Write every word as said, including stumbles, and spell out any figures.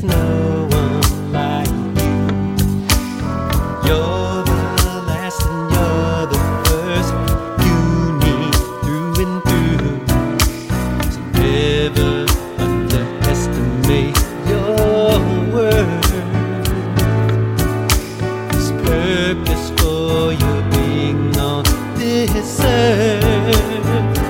no one like you. You're the last and you're the first. Unique through and through. So never underestimate your worth. There's purpose for your being on this earth.